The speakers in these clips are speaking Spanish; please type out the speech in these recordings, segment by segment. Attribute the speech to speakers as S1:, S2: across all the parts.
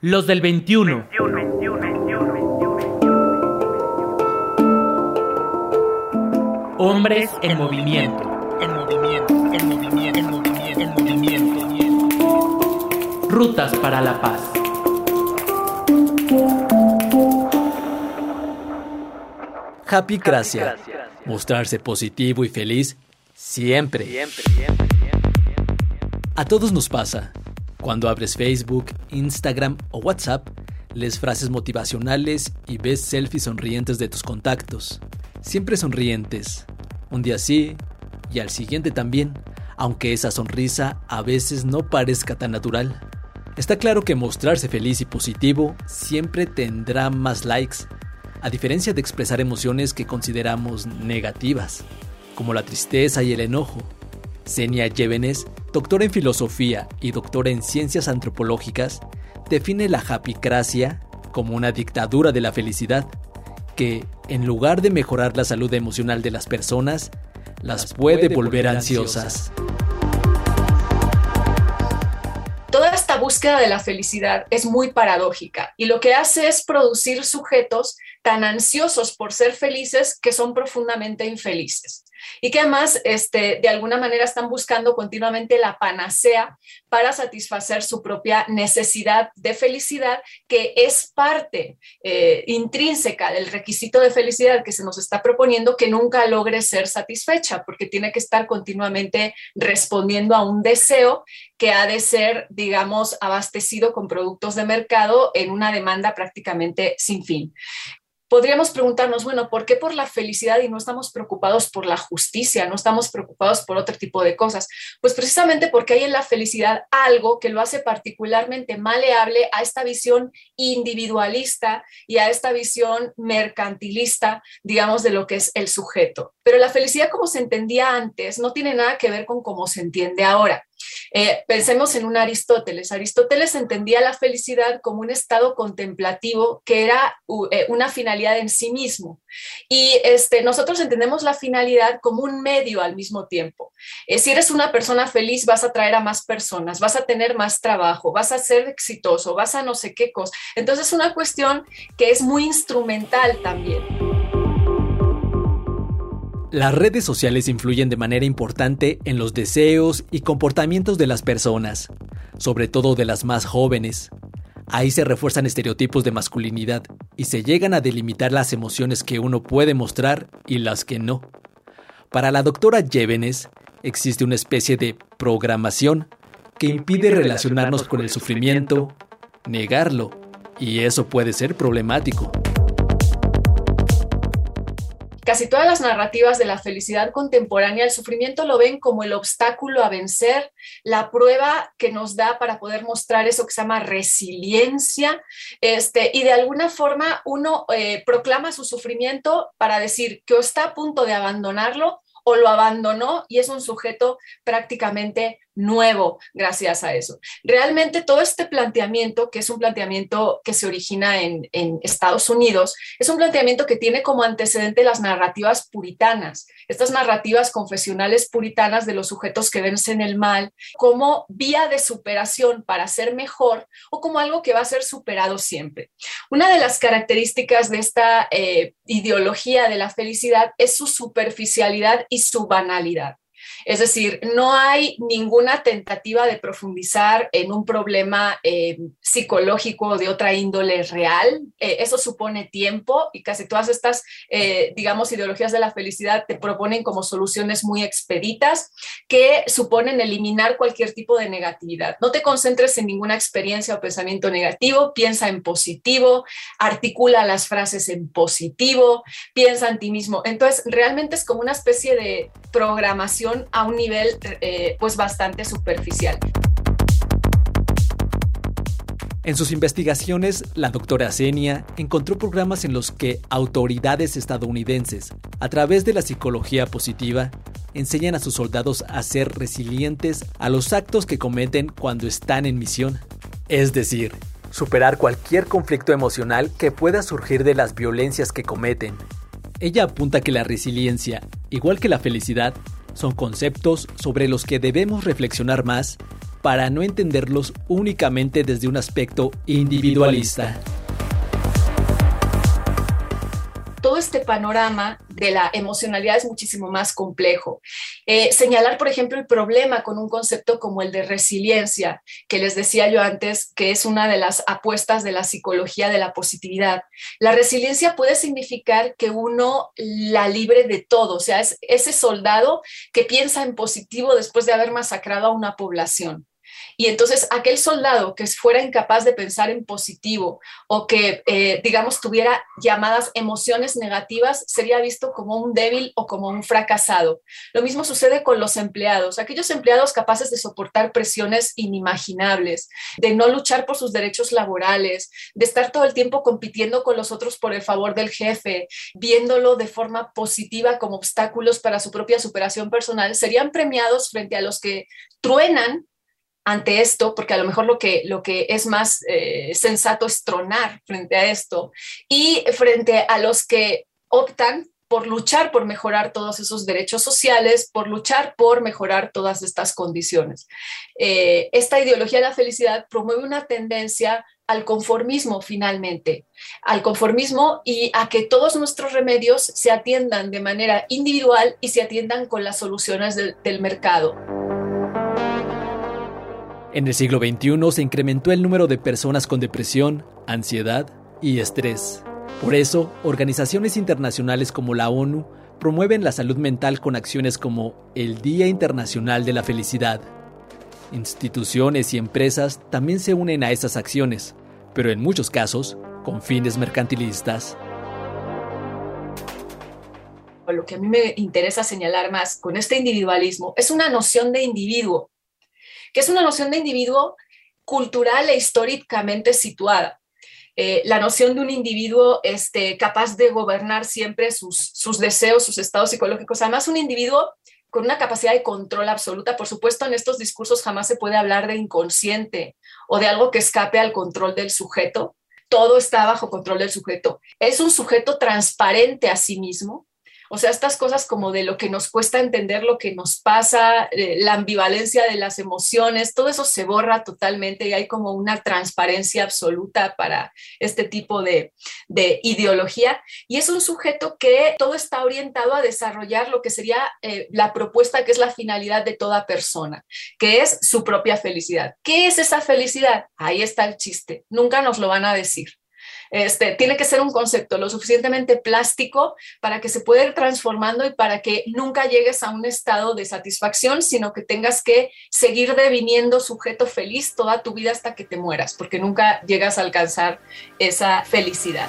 S1: Los del 21. Hombres en movimiento. Rutas para la paz.
S2: Happycracia. Mostrarse positivo y feliz siempre. A todos nos pasa. Cuando abres Facebook, Instagram o WhatsApp, lees frases motivacionales y ves selfies sonrientes de tus contactos. Siempre sonrientes. Un día sí y al siguiente también, aunque esa sonrisa a veces no parezca tan natural. Está claro que mostrarse feliz y positivo siempre tendrá más likes, a diferencia de expresar emociones que consideramos negativas, como la tristeza y el enojo. Xenia Llévenes, doctora en filosofía y doctora en ciencias antropológicas, define la happycracia como una dictadura de la felicidad, que, en lugar de mejorar la salud emocional de las personas, las puede volver ansiosas.
S3: Toda esta búsqueda de la felicidad es muy paradójica y lo que hace es producir sujetos tan ansiosos por ser felices que son profundamente infelices y que además de alguna manera están buscando continuamente la panacea para satisfacer su propia necesidad de felicidad, que es parte intrínseca del requisito de felicidad que se nos está proponiendo, que nunca logre ser satisfecha, porque tiene que estar continuamente respondiendo a un deseo que ha de ser, digamos, abastecido con productos de mercado en una demanda prácticamente sin fin. Podríamos preguntarnos, bueno, ¿por qué por la felicidad y no estamos preocupados por la justicia, no estamos preocupados por otro tipo de cosas? Pues precisamente porque hay en la felicidad algo que lo hace particularmente maleable a esta visión individualista y a esta visión mercantilista, digamos, de lo que es el sujeto. Pero la felicidad como se entendía antes no tiene nada que ver con cómo se entiende ahora. Pensemos en un Aristóteles. Aristóteles entendía la felicidad como un estado contemplativo que era una finalidad en sí mismo. Y nosotros entendemos la finalidad como un medio al mismo tiempo. Si eres una persona feliz, vas a atraer a más personas, vas a tener más trabajo, vas a ser exitoso, vas a no sé qué cosa. Entonces es una cuestión que es muy instrumental también.
S2: Las redes sociales influyen de manera importante en los deseos y comportamientos de las personas, sobre todo de las más jóvenes. Ahí se refuerzan estereotipos de masculinidad y se llegan a delimitar las emociones que uno puede mostrar y las que no. Para la doctora Llévenes, existe una especie de programación que impide relacionarnos con el sufrimiento, negarlo, y eso puede ser problemático.
S3: Casi todas las narrativas de la felicidad contemporánea, el sufrimiento lo ven como el obstáculo a vencer, la prueba que nos da para poder mostrar eso que se llama resiliencia, y de alguna forma uno proclama su sufrimiento para decir que o está a punto de abandonarlo o lo abandonó y es un sujeto prácticamente nuevo gracias a eso. Realmente todo este planteamiento, que es un planteamiento que se origina en Estados Unidos, es un planteamiento que tiene como antecedente las narrativas puritanas, estas narrativas confesionales puritanas de los sujetos que vencen el mal como vía de superación para ser mejor o como algo que va a ser superado siempre. Una de las características de esta ideología de la felicidad es su superficialidad y su banalidad. Es decir, no hay ninguna tentativa de profundizar en un problema psicológico de otra índole real. Eso supone tiempo y casi todas estas, digamos, ideologías de la felicidad te proponen como soluciones muy expeditas que suponen eliminar cualquier tipo de negatividad. No te concentres en ninguna experiencia o pensamiento negativo, piensa en positivo, articula las frases en positivo, piensa en ti mismo. Entonces, realmente es como una especie de programación a un nivel pues bastante superficial.
S2: En sus investigaciones, la doctora Xenia encontró programas en los que autoridades estadounidenses, a través de la psicología positiva, enseñan a sus soldados a ser resilientes a los actos que cometen cuando están en misión. Es decir, superar cualquier conflicto emocional que pueda surgir de las violencias que cometen. Ella apunta que la resiliencia, igual que la felicidad, son conceptos sobre los que debemos reflexionar más para no entenderlos únicamente desde un aspecto individualista.
S3: Todo este panorama de la emocionalidad es muchísimo más complejo. Señalar, por ejemplo, el problema con un concepto como el de resiliencia, que les decía yo antes, que es una de las apuestas de la psicología de la positividad. La resiliencia puede significar que uno la libre de todo, o sea, es ese soldado que piensa en positivo después de haber masacrado a una población. Y entonces aquel soldado que fuera incapaz de pensar en positivo o que, digamos, tuviera llamadas emociones negativas, sería visto como un débil o como un fracasado. Lo mismo sucede con los empleados. Aquellos empleados capaces de soportar presiones inimaginables, de no luchar por sus derechos laborales, de estar todo el tiempo compitiendo con los otros por el favor del jefe, viéndolo de forma positiva como obstáculos para su propia superación personal, serían premiados frente a los que truenan ante esto, porque a lo mejor lo que es más sensato es tronar frente a esto, y frente a los que optan por luchar por mejorar todos esos derechos sociales, por luchar por mejorar todas estas condiciones. Esta ideología de la felicidad promueve una tendencia al conformismo finalmente, al conformismo y a que todos nuestros remedios se atiendan de manera individual y se atiendan con las soluciones del mercado.
S2: En el siglo XXI se incrementó el número de personas con depresión, ansiedad y estrés. Por eso, organizaciones internacionales como la ONU promueven la salud mental con acciones como el Día Internacional de la Felicidad. Instituciones y empresas también se unen a esas acciones, pero en muchos casos con fines mercantilistas.
S3: Lo que a mí me interesa señalar más con este individualismo es una noción de individuo, que es una noción de individuo cultural e históricamente situada. La noción de un individuo capaz de gobernar siempre sus deseos, sus estados psicológicos. Además, un individuo con una capacidad de control absoluta. Por supuesto, en estos discursos jamás se puede hablar de inconsciente o de algo que escape al control del sujeto. Todo está bajo control del sujeto. Es un sujeto transparente a sí mismo. O sea, estas cosas como de lo que nos cuesta entender lo que nos pasa, la ambivalencia de las emociones, todo eso se borra totalmente y hay como una transparencia absoluta para este tipo de ideología. Y es un sujeto que todo está orientado a desarrollar lo que sería la propuesta que es la finalidad de toda persona, que es su propia felicidad. ¿Qué es esa felicidad? Ahí está el chiste. Nunca nos lo van a decir. Tiene que ser un concepto lo suficientemente plástico para que se pueda ir transformando y para que nunca llegues a un estado de satisfacción, sino que tengas que seguir deviniendo sujeto feliz toda tu vida hasta que te mueras, porque nunca llegas a alcanzar esa felicidad.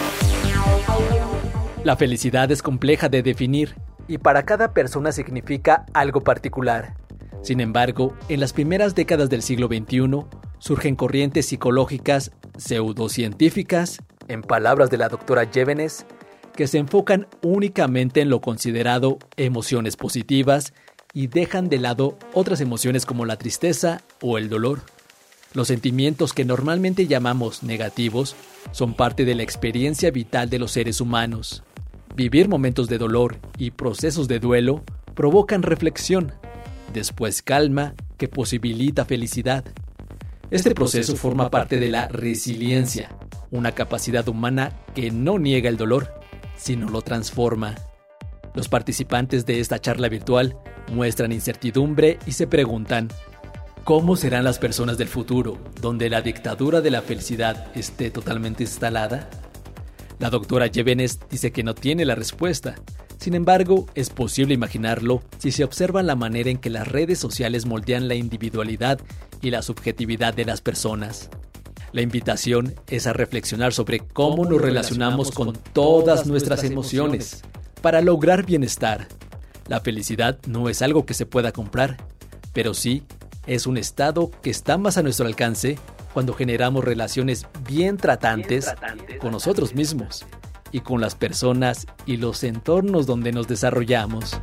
S2: La felicidad es compleja de definir y para cada persona significa algo particular. Sin embargo, en las primeras décadas del siglo XXI, surgen corrientes psicológicas pseudocientíficas, en palabras de la doctora Llévenes, que se enfocan únicamente en lo considerado emociones positivas y dejan de lado otras emociones como la tristeza o el dolor. Los sentimientos que normalmente llamamos negativos son parte de la experiencia vital de los seres humanos. Vivir momentos de dolor y procesos de duelo provocan reflexión, después calma que posibilita felicidad. Este proceso forma parte de la resiliencia, una capacidad humana que no niega el dolor, sino lo transforma. Los participantes de esta charla virtual muestran incertidumbre y se preguntan: ¿cómo serán las personas del futuro, donde la dictadura de la felicidad esté totalmente instalada? La doctora Llévenes dice que no tiene la respuesta. Sin embargo, es posible imaginarlo si se observa la manera en que las redes sociales moldean la individualidad y la subjetividad de las personas. La invitación es a reflexionar sobre cómo nos relacionamos con todas nuestras emociones para lograr bienestar. La felicidad no es algo que se pueda comprar, pero sí es un estado que está más a nuestro alcance cuando generamos relaciones bien tratantes con nosotros mismos y con las personas y los entornos donde nos desarrollamos.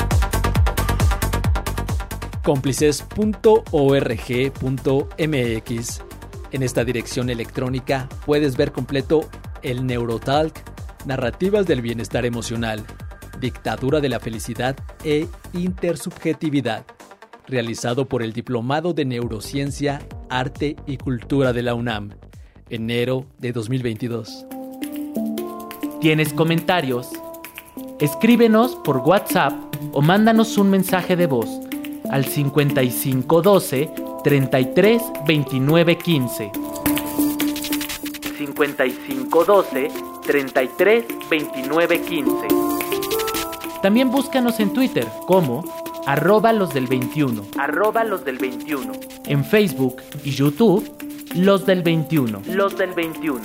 S2: Cómplices.org.mx. En esta dirección electrónica puedes ver completo el Neurotalk, narrativas del bienestar emocional, dictadura de la felicidad e intersubjetividad. realizado por el Diplomado de Neurociencia, Arte y Cultura de la UNAM, enero de 2022.
S1: ¿Tienes comentarios? Escríbenos por WhatsApp o mándanos un mensaje de voz al 5512 33 29 15. 5512 33 29 15. También búscanos en Twitter como @losdel21. @losdel21. En Facebook y YouTube, Los del 21. Los del 21.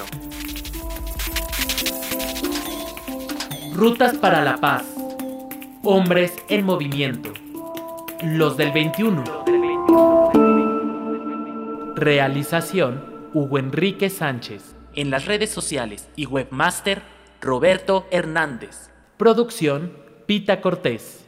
S1: Rutas para la paz. Hombres en movimiento. Los del 21. Realización: Hugo Enrique Sánchez. En las redes sociales y webmaster: Roberto Hernández. Producción: Pita Cortés.